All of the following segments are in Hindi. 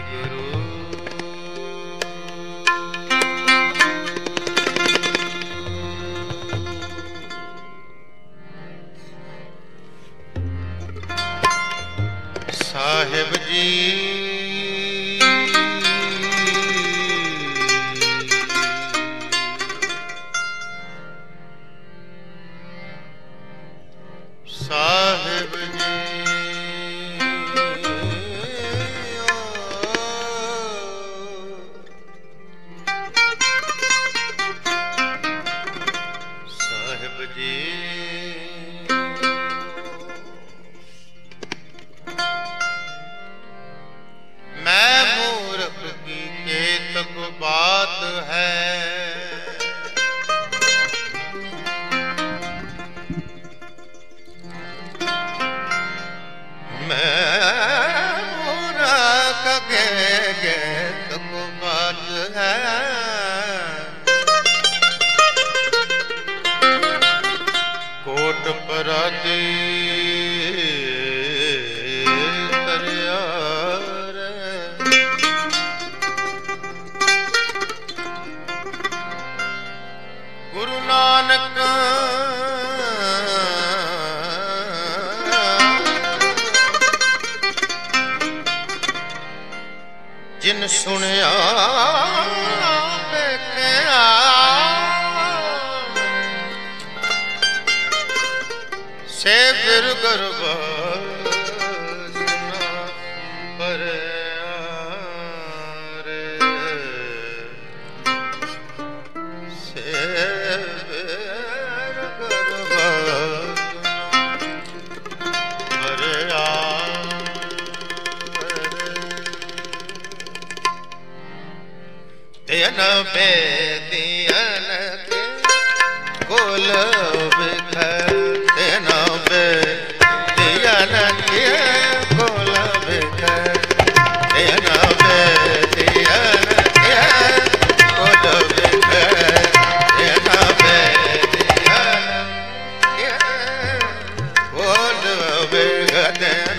साहिब जी साहिब जी साहिब जी मैं मूर्ख की केतक बात है, मैं मूर्ख के केतक बात है। कोट पराती गुरु नानक जिन सुनिया बेख्या से फिर गरबा सुना पर तेन बेदियन के कुल बिखर, तेन बेदियन के कुल बिखर, तेन बेदियन के कुल बिखर, तेन बेदियन के कुल बिखर, तेन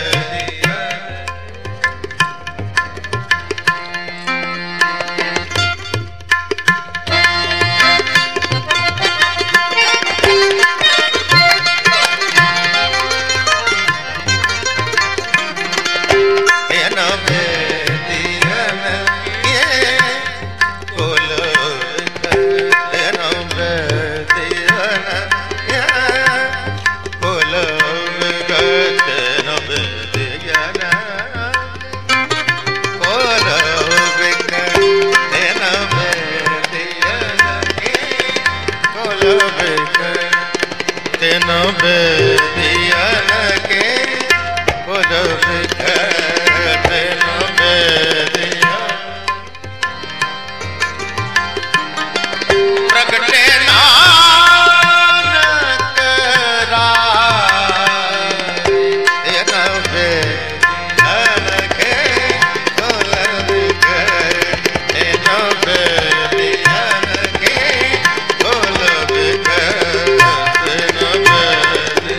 तेन बेदियन के कुल बिखर, तेन बेदियन प्रगटे नानक राय, तेन बेदियन के कुल बिखर, तेन बेदियन के कुल बिखर, तेन बेदियन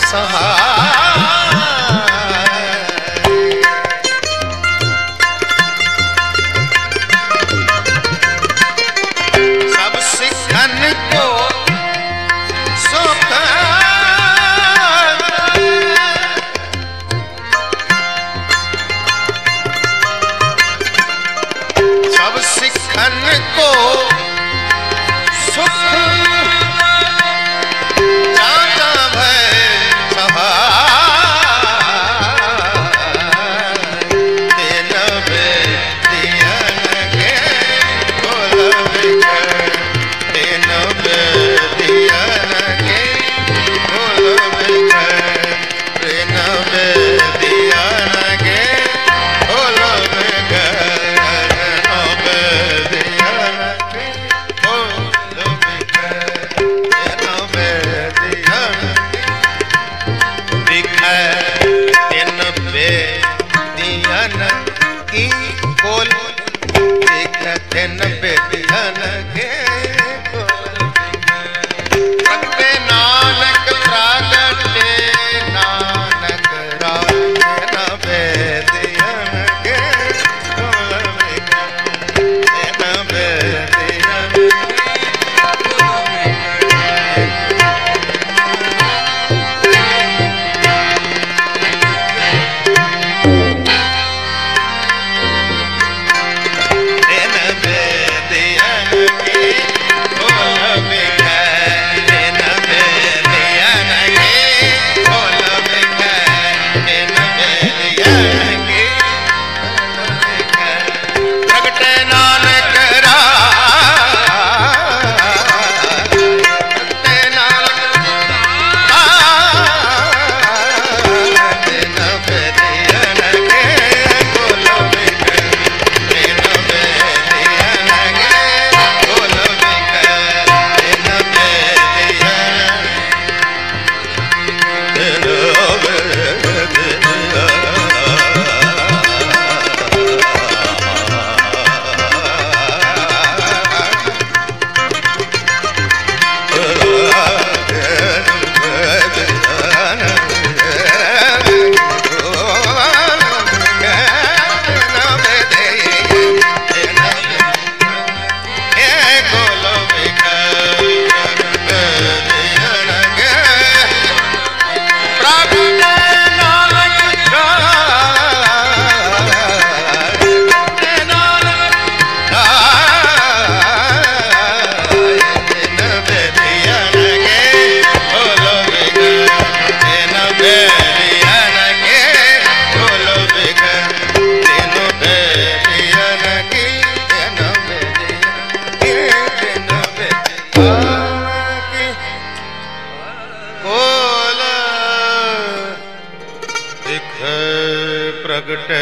प्रगटे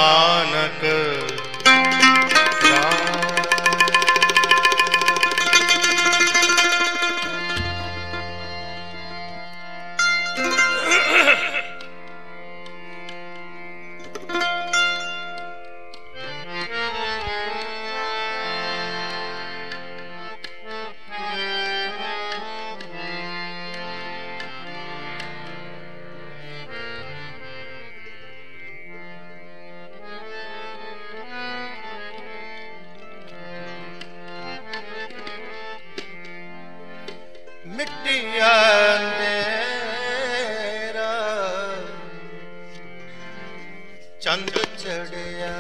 नानक मिट्टिया अंधेरा चंद चढ़िया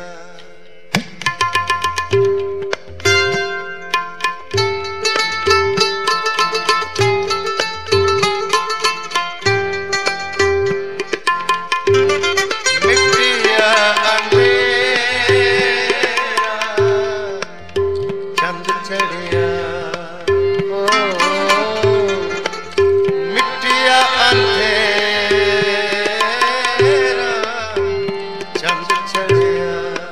मिट्टिया अंधेरा चंद चढ़िया अंधेरा चंद चढ़िया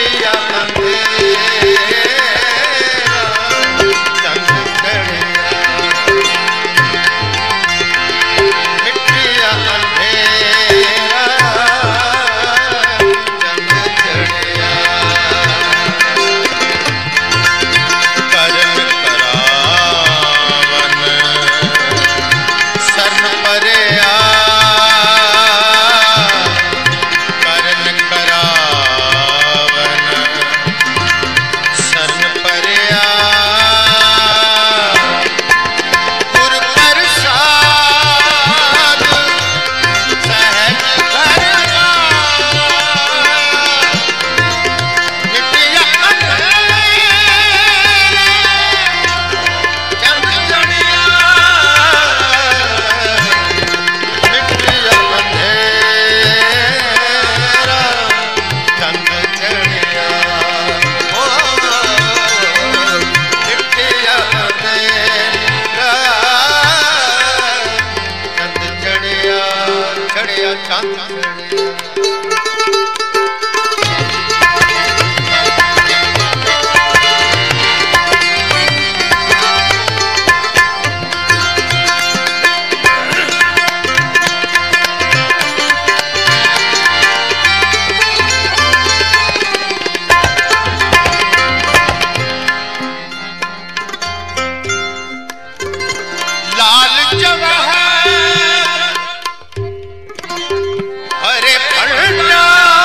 मिट्टिया अंधेरा चंद चढ़िया मिट्टिया अंधेरा चंद चढ़िया करन करावन सन परया करन करावन सन परया पुर प्रसाद सहज करना मिट्टिया चंद चढ़िया मिट्टिया अंधेरा चंद चढ़िया ओ मिट्टिया अंधेरा चंद चढ़िया चढ़िया चंद चढ़िया लाल जवाहर हरे पन्ना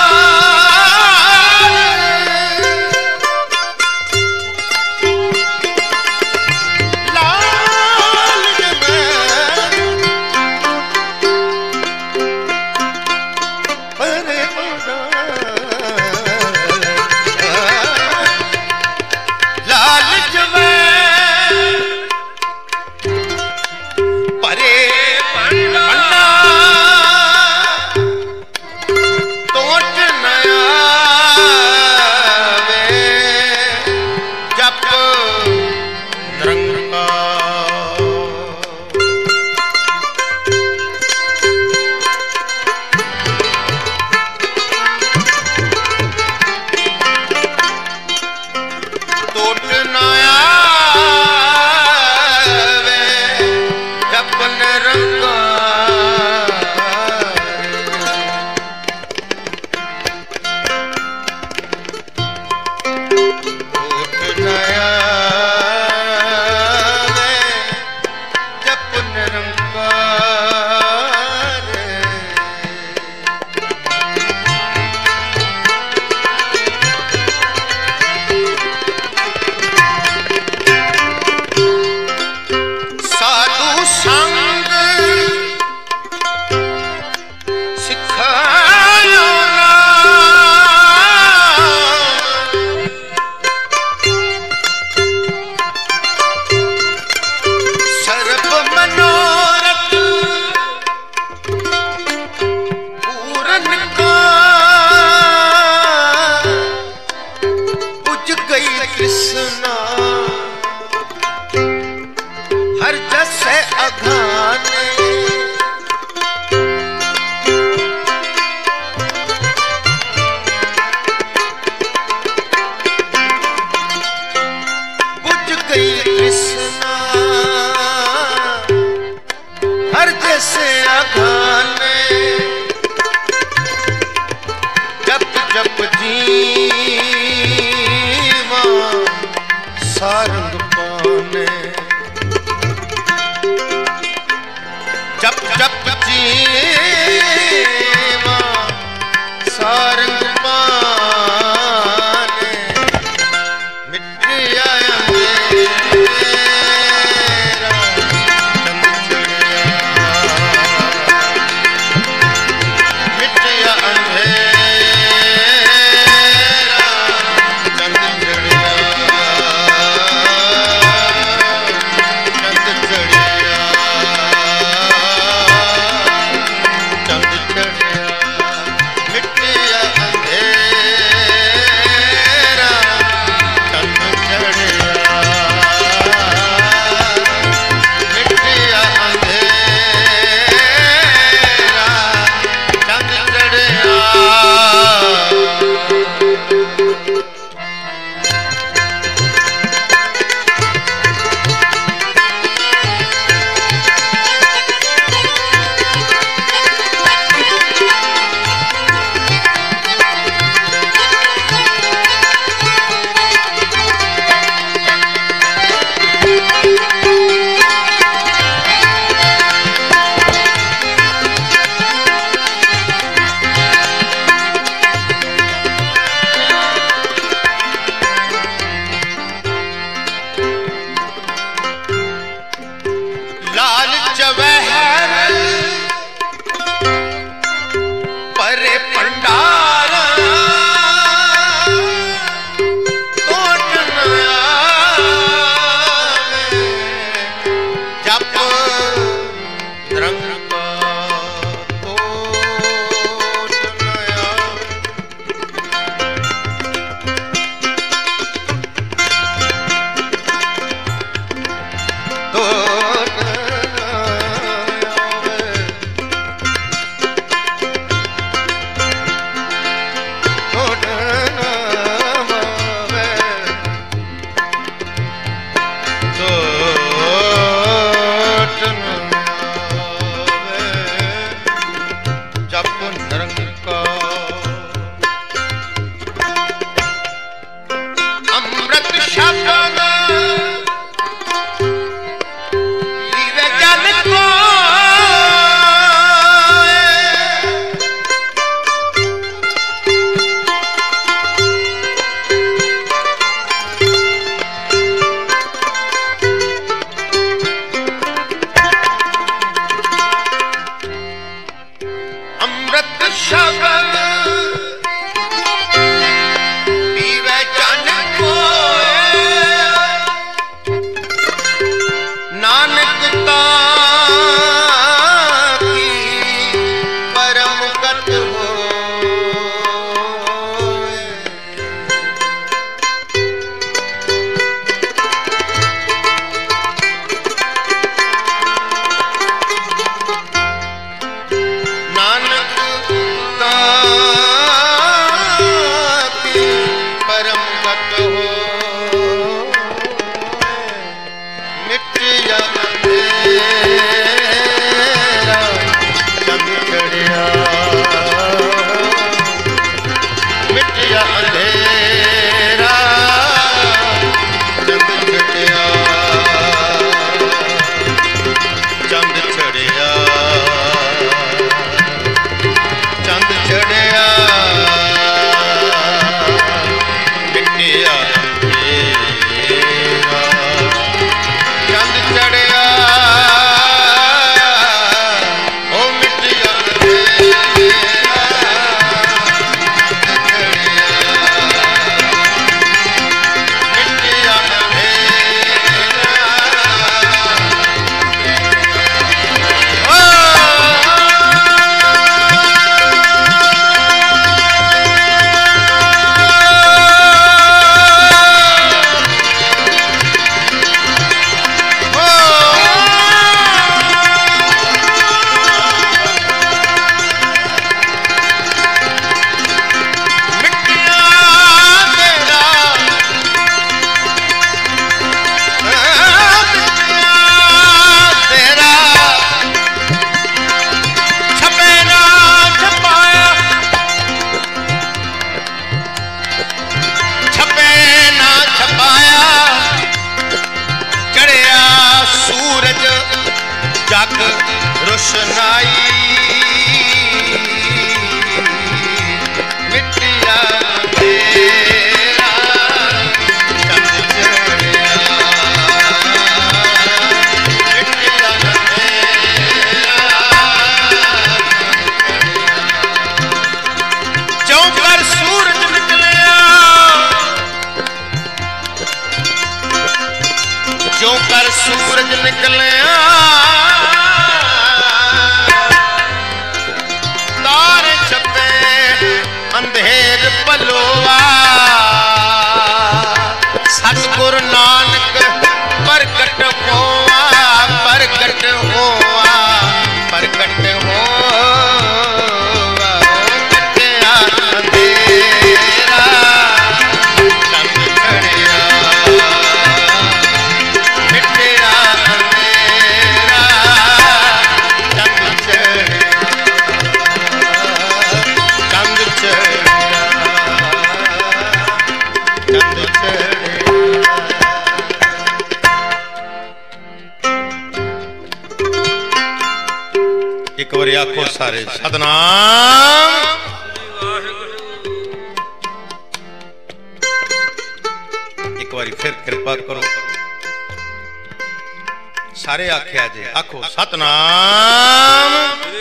लाल जवाहर हरे पन्ना लाल जवाहर परे पन्ना तोट नया वे जप रंगा तोट नया वे जप रंगा तोट नया वे जप रंगा साधु संग सिखायो सर्व मनोरथ पूरन का बुझ गई कृष्णा हर जैसे अघाने बुझ गई कृष्णा हर जैसे अघाने जप जप जीवा सारंग पाने जप जप जीवा सारंग पाने मिट्टिया अंधेरा चंद चढ़िया मिट्टिया अंधेरा चंद चढ़िया चंद चढ़िया शब्द लीवे जन को अमृत शब्द जग रोशनाई मिटिया तेरा चंद चढ़िया मिटिया तेरा ज्यों कर सूरज निकलिया ज्यों कर सूरज निकलिया अंधेर पलोआ सतगुरु नानक प्रकट होआ प्रकट होआ प्रकट होआ मिटिया अंधेरा चंद चढ़िया मिटिया अंधेरा चंद चढ़िया चंद चढ़िया एक बार आखो सारे सतनाम। एक बार फिर कृपा करो सारे आख्या जे आखो सतनाम।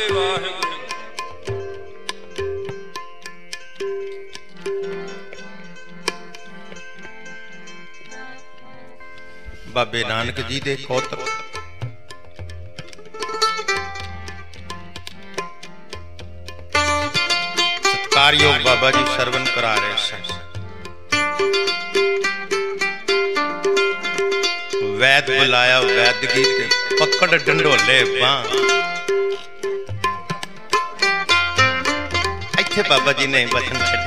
बाबे नानक जी दे कौतक सत्कारयोग बाबा जी सरवन करा रहे हैं। वैद बुलाया वैदगी ते पकड़ डंडोले बां। इत्थे बाबा जी ने वचन छड्या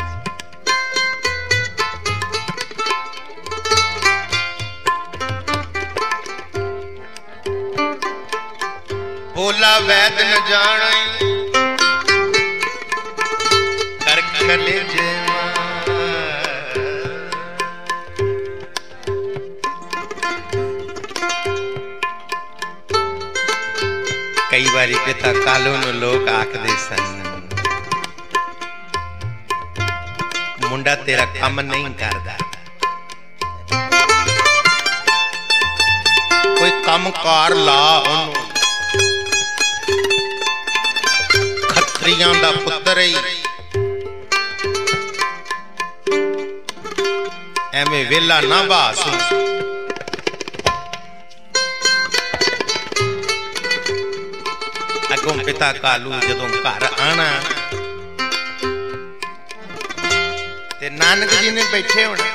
बोला वैद न जाने कर कलेजे बारी पिता कालू नूं लोग आखदे सन, मुंडा तेरा काम नहीं करदा, कोई काम कार ला ओनू, खत्रियां दा पुत्तर ही एवें वेला ना बास। अगों पिता कालू जदों घर आना ते नानक जी ने बैठे होना,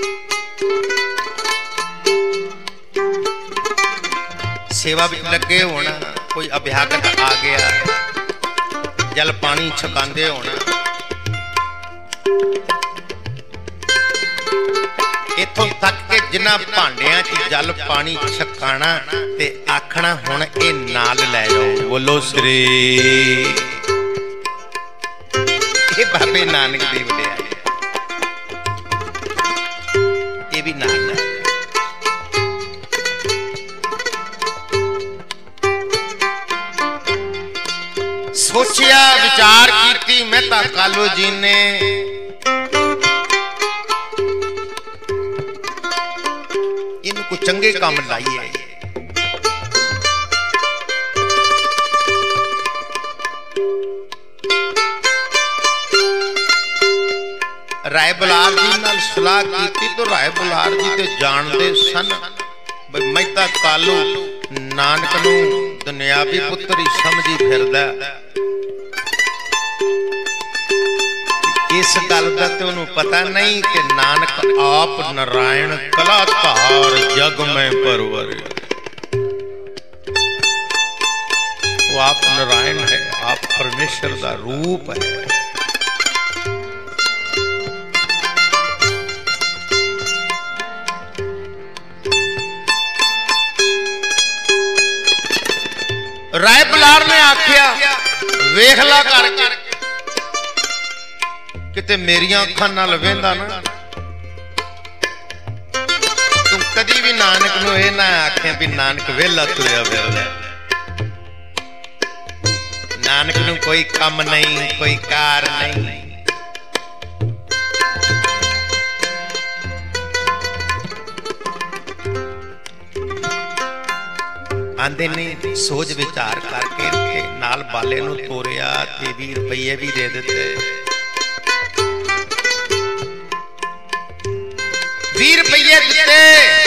सेवा भी लगे होना, कोई अभ्यागत आ गया जल पानी छकांदे होना, इथों तक के जिन्ना भांडियां च जल पानी छकाना ते आखना हुण ए नाल लै जाओ। बोलो श्री ये बाबे नानक दी वडियाई, ये भी नाल लै। सोचिया विचार कीती मेहता कालू जी ने, इनको चंगे काम लाइए। राय बुलार जी नाल सलाह की तो राय बुलार जी ते जानते सन भाई मेहता कालू नानक नू दुनियावी पुत्र ही समझी फिरदा, इस गल का तो उन्हें पता नहीं कि नानक आप नारायण कलाकार जग में परवर, वो आप नारायण है, आप परमेश्वर का रूप है। राय बुलार ने आख्या वेखला करके किते मेरिया अखां नाल वेंदा ना, तू कदी भी नानक नूं इह ना आखे भी नानक वेला तुरिया फिरदा, नानक नूं कोई काम नहीं, कोई कार नहीं। आंदे ने सोच विचार करके नाल बाले नूं तोरिया ते 20 रुपये भी दे दिते। 20 रुपये दिते।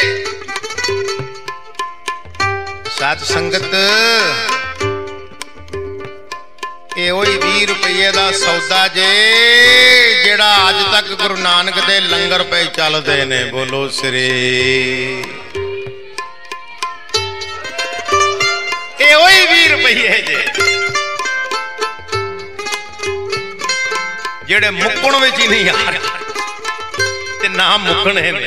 साध संगत ये वही 20 रुपये का सौदा जे जेड़ा अज तक गुरु नानक दे लंगर पे चलते ने। बोलो श्री ये वही 20 रुपये जे जेड़े मुकण विच ही नहीं आ रहे ते ना मुकने ने।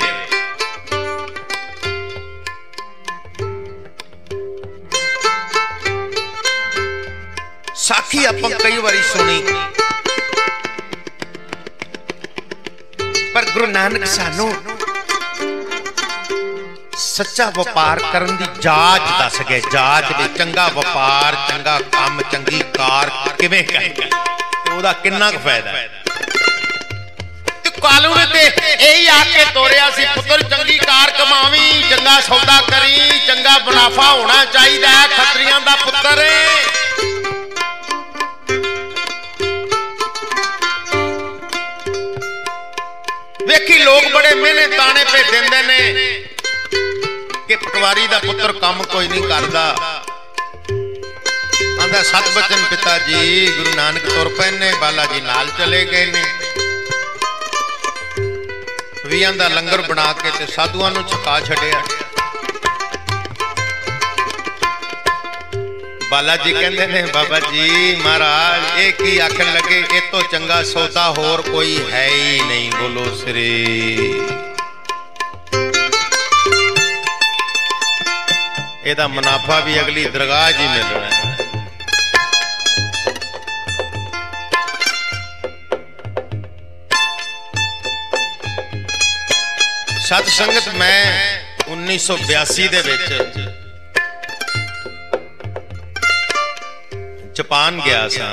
साखी आप कई बारी सुनी पर गुरु नानक सानू सच्चा व्यापार करन दी जाच दस गए। जाच दे चंगा व्यापार चंगा काम चंगी कार किवें करनी ओदा किन्ना क फायदा है। ते कालू ने ते यही आके तोरिया सी पुत्र चंगी कार कमावी चंगा सौदा करी चंगा मुनाफा होना चाहिए खत्रियां दा पुत्र है। वेखी लोग बड़े मेहने ताने पे देंदे ने कि पटवारी दा पुत्र काम कोई नहीं करदा। आंदा सत बचन पिता जी गुरु नानक तुर पे ने बाला जी नाल चले गए ने। वियां दा लंगर बना के ते साधुआं नूं छका छड़िया। बाला जी कहते ने बाबा जी महाराज एक ही आखन लगे ये तो चंगा सौदा होर कोई है ही नहीं। बोलो श्री एदा मुनाफा भी अगली दरगाह जी मिलना है। सत संगत मैं 1982 दे विच जापान गया सा,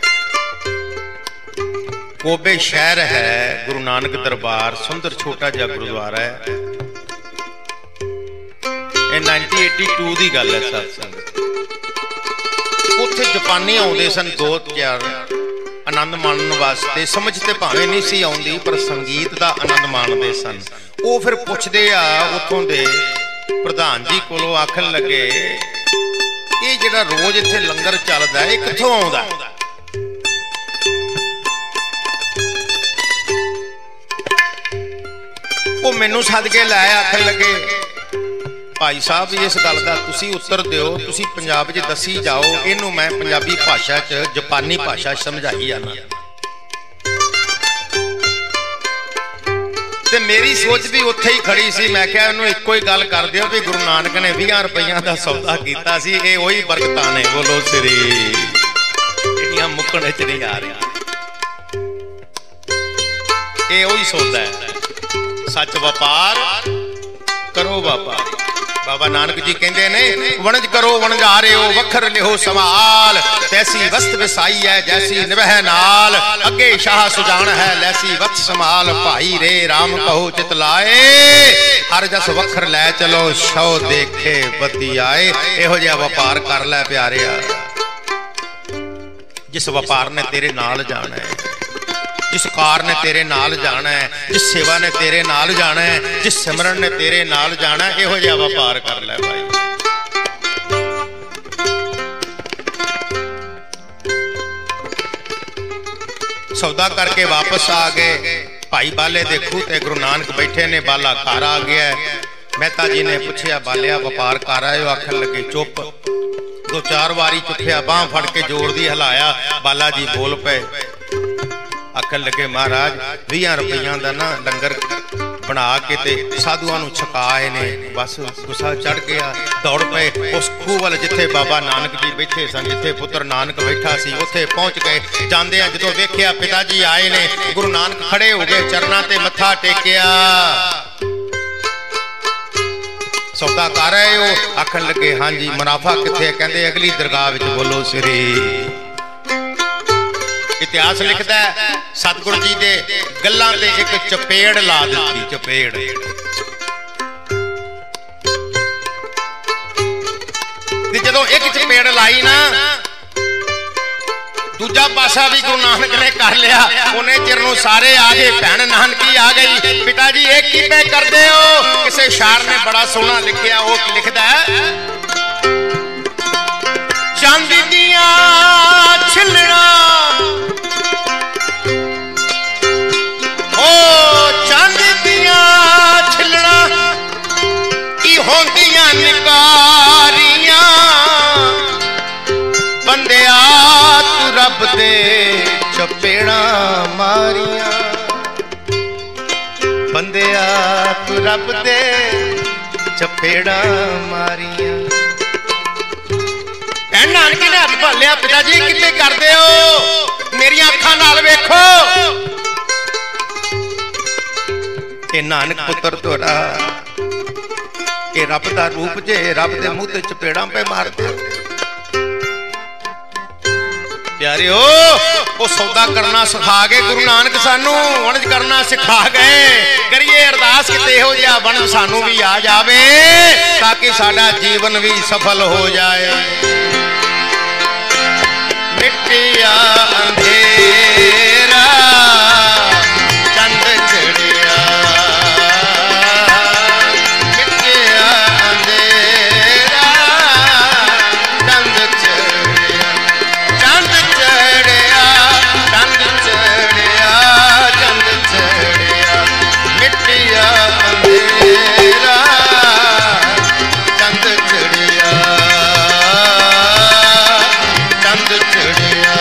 कोबे शहर है, गुरु नानक दरबार, सुंदर छोटा जिहा गुरुद्वारा है। ये 1982 की गल है सत्संग। उत्थे जापानी आउंदे सन 2-4 आनंद माणन वास्ते, समझ ते भावें नहीं सी आउंदी पर संगीत दा आनंद माणदे सन। वो फिर पुछदे आ उत्थों दे प्रधान जी कोलों, आखन लगे ये जिहड़ा रोज इत्थे लंगर चलदा है कित्थों आउंदा? वो मैनू सद के लाया, आखन लगे भाई साहब इस गल का तुसी उत्तर दिओ, तुसी पंजाब च दसी जाओ, इनू मैं पंजाबी भाषा च जापानी भाषा समझाई जाना। ते मेरी सोच भी उत्थे ही खड़ी सी। मैं क्या इन्हू इक्को ही गल कर दिओ भी गुरु नानक ने 20 रुपइया का सौदा कीता सी, ये वही बरकतां ने। बोलो श्री, इन्नियां मुक्कण च नहीं आ रही, ये वही सौदा है। सच व्यापार करो व्यापार। बाबा नानक जी कहते ने वणज करो वणजारे हो, वखर लिहो संभाल, तैसी वस्त विसाई है जैसी निवह नाल, अगे शाह सुजान है लैसी वत संभाल, भाई रे राम कहो चित लाए, हर जस वखर लै चलो शौ देखे बती आए। इहो जिहा व्यापार कर लै प्यारिया, जिस व्यापार ने तेरे नाल जाना है, जिस कार ने तेरे नाल जाना है, जिस सेवा ने तेरे नाल जाना है, जिस सिमरन ने तेरे नाल जाना है, इहो जिहा व्यापार कर ले भाई। सौदा करके वापस आ गए। भाई बाले दे खूह ते गुरु नानक बैठे ने, बाला घर आ गया। मेहता जी ने पूछया बालिया व्यापार कर आए हो? आखन लगे चुप। 2-4 वारी चुकिया, बांह फड़ के जोर दी हिलाया। बाला जी बोल पे, आखन लगे महाराज 20 रुपइया का ना लंगर बना के ते साधुआं नूं छकाए ने। बस गुस्सा चढ़ गया, दौड़ पे उस खूह वाल जिथे बाबा नानक जी बैठे सन, जिथे पुत्र नानक बैठा सी, उत्थे पहुंच गए। जांदियां जदों वेखिया पिता जी आए ने, गुरु नानक खड़े हो गए, चरनां ते मत्था टेकिया। सौदा कर रहे हो? आखन लगे हाँ जी। मुनाफा किथे? कहंदे अगली दरगाह विच। बोलो श्री। इतिहास लिखता है सतगुरु जी दे गल्लां ते एक चपेड़ ला दी। चपेड़ जदों एक चपेड़ लाई ना, दूजा पासा भी गुरु नानक ने कर लिया। उन्हें चिर नूं सारे आ गए, भैन नानकी आ गई। पिता जी एक की पे करदे हो? किसे शायर ने बड़ा सोहना लिखिया, वो लिखदा है चांदी दियां छिलना, चांदी दियां छिलना की होंदियां निकारियां, बंदिया तू रब दे चपेड़ा मारियां, बंदिया तू रब दे चपेड़ा मारियां। भैन नानकी ने हथ भालिया, पिता जी किते करदे हो? मेरियां अखां नाल वेखो। ये नानक पुत्र तोड़ा, ये रब दा रूप जे, रब दे मुंह ते चपेड़ा पे मारदे हो। प्यारिओ, वो सौदा करना सिखा गए गुरु नानक, सानू वणज करना सिखा गए। करिए अरदास किते हो जिहा वणज सानू भी आ जावे, ताकि साडा जीवन भी सफल हो जाए। मिटिया अंधेरा चंद चढ़िया, मिटिया अंधेरा चंद चढ़िया, चंद चढ़िया, चंद चढ़िया, चंद चढ़िया, मिटिया अंधेरा चंद चढ़िया, चंद चढ़िया,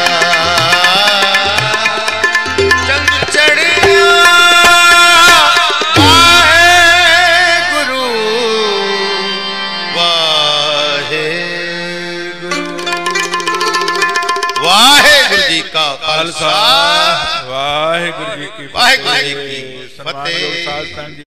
चंद चढ़िया। वाहेगुरु वाहेगुरु, वाहेगुरु जी का खालसा, वाहेगुरु जी की फतेह।